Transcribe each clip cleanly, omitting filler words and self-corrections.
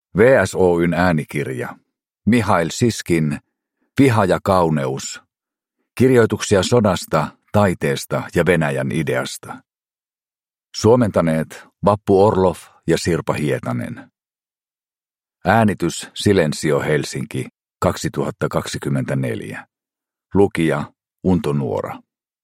VSOY:n äänikirja. Mihail Siskin, Viha ja kauneus. Kirjoituksia sodasta, taiteesta ja Venäjän ideasta. Suomentaneet Vappu Orlov ja Sirpa Hietanen. Äänitys Silensio Helsinki 2024. Lukija Unto Nuora.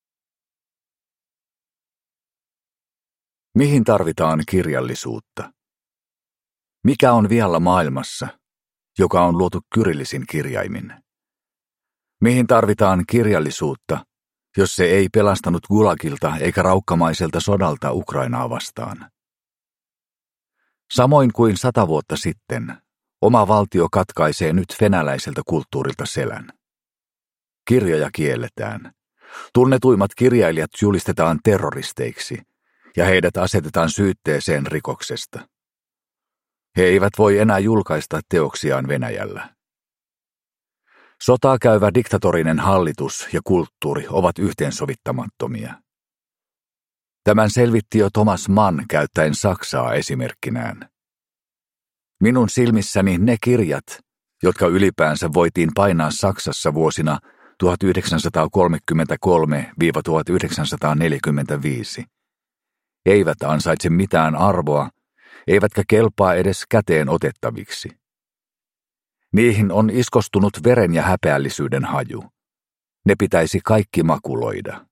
Mihin tarvitaan kirjallisuutta? Mikä on vialla maailmassa, joka on luotu kyrillisin kirjaimin? Mihin tarvitaan kirjallisuutta, jos se ei pelastanut Gulagilta eikä raukkamaiselta sodalta Ukrainaa vastaan? Samoin kuin 100 vuotta sitten, oma valtio katkaisee nyt venäläiseltä kulttuurilta selän. Kirjoja kielletään. Tunnetuimmat kirjailijat julistetaan terroristeiksi ja heidät asetetaan syytteeseen rikoksesta. He eivät voi enää julkaista teoksiaan Venäjällä. Sotaa käyvä diktatorinen hallitus ja kulttuuri ovat yhteensovittamattomia. Tämän selvitti jo Thomas Mann käyttäen Saksaa esimerkkinään. Minun silmissäni ne kirjat, jotka ylipäänsä voitiin painaa Saksassa vuosina 1933–1945, eivät ansaitse mitään arvoa, eivätkä kelpaa edes käteen otettaviksi. Niihin on iskostunut veren ja häpeällisyyden haju. Ne pitäisi kaikki makuloida.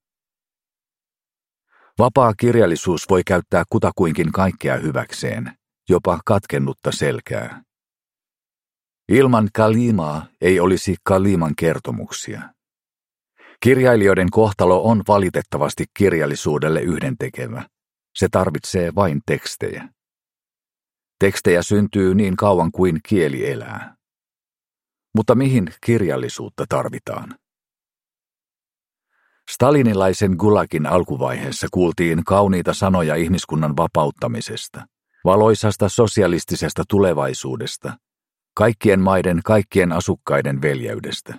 Vapaa kirjallisuus voi käyttää kutakuinkin kaikkea hyväkseen, jopa katkennutta selkää. Ilman Kalimaa ei olisi Kaliman kertomuksia. Kirjailijoiden kohtalo on valitettavasti kirjallisuudelle yhdentekevä. Se tarvitsee vain tekstejä. Tekstejä syntyy niin kauan kuin kieli elää. Mutta mihin kirjallisuutta tarvitaan? Stalinilaisen Gulagin alkuvaiheessa kuultiin kauniita sanoja ihmiskunnan vapauttamisesta, valoisasta sosialistisesta tulevaisuudesta, kaikkien maiden, kaikkien asukkaiden veljeydestä.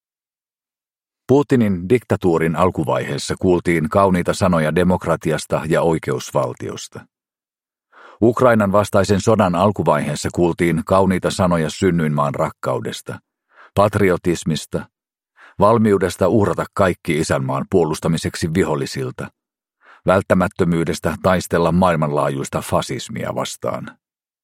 Putinin diktatuurin alkuvaiheessa kuultiin kauniita sanoja demokratiasta ja oikeusvaltiosta. Ukrainan vastaisen sodan alkuvaiheessa kuultiin kauniita sanoja synnyinmaan rakkaudesta, patriotismista, valmiudesta uhrata kaikki isänmaan puolustamiseksi vihollisilta, välttämättömyydestä taistella maailmanlaajuista fasismia vastaan.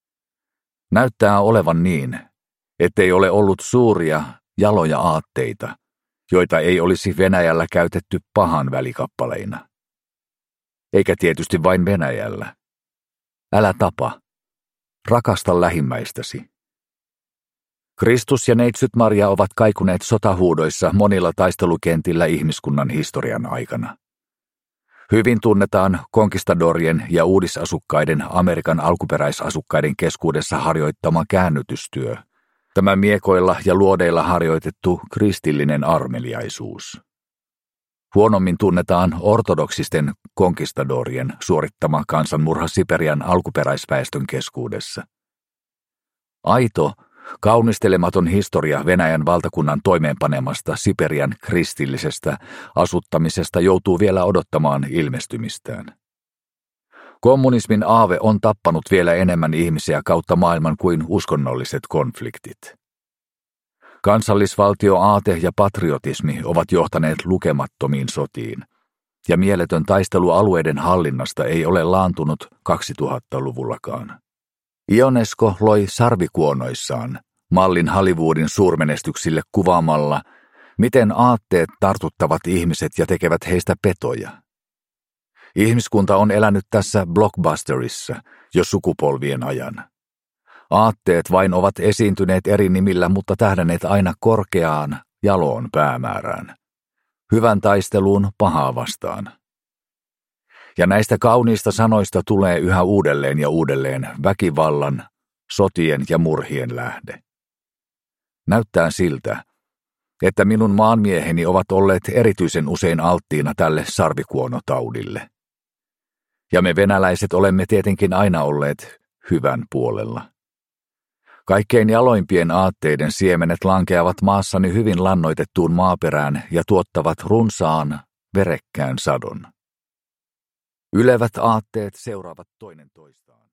Näyttää olevan niin, ettei ole ollut suuria, jaloja aatteita, joita ei olisi Venäjällä käytetty pahan välikappaleina. Eikä tietysti vain Venäjällä. Älä tapa. Rakasta lähimmäistäsi. Kristus ja neitsyt Maria ovat kaikuneet sotahuudoissa monilla taistelukentillä ihmiskunnan historian aikana. Hyvin tunnetaan konkistadorien ja uudisasukkaiden Amerikan alkuperäisasukkaiden keskuudessa harjoittama käännytystyö, tämä miekoilla ja luodeilla harjoitettu kristillinen armeliaisuus. Huonommin tunnetaan ortodoksisten konkistadorien suorittama kansanmurha Siperian alkuperäisväestön keskuudessa. Aito, kaunistelematon historia Venäjän valtakunnan toimeenpanemasta Siperian kristillisestä asuttamisesta joutuu vielä odottamaan ilmestymistään. Kommunismin aave on tappanut vielä enemmän ihmisiä kautta maailman kuin uskonnolliset konfliktit. Kansallisvaltioaate ja patriotismi ovat johtaneet lukemattomiin sotiin, ja mieletön taistelu alueiden hallinnasta ei ole laantunut 2000-luvullakaan. Ionesco loi sarvikuonoissaan mallin Hollywoodin suurmenestyksille kuvaamalla, miten aatteet tartuttavat ihmiset ja tekevät heistä petoja. Ihmiskunta on elänyt tässä blockbusterissa jo sukupolvien ajan. Aatteet vain ovat esiintyneet eri nimillä, mutta tähdänneet aina korkeaan, jaloon päämäärään. Hyvän taisteluun pahaa vastaan. Ja näistä kauniista sanoista tulee yhä uudelleen ja uudelleen väkivallan, sotien ja murhien lähde. Näyttää siltä, että minun maanmieheni ovat olleet erityisen usein alttiina tälle sarvikuonotaudille. Ja me venäläiset olemme tietenkin aina olleet hyvän puolella. Kaikkein jaloimpien aatteiden siemenet lankeavat maassani hyvin lannoitettuun maaperään ja tuottavat runsaan, verekkään sadon. Ylevät aatteet seuraavat toinen toistaan.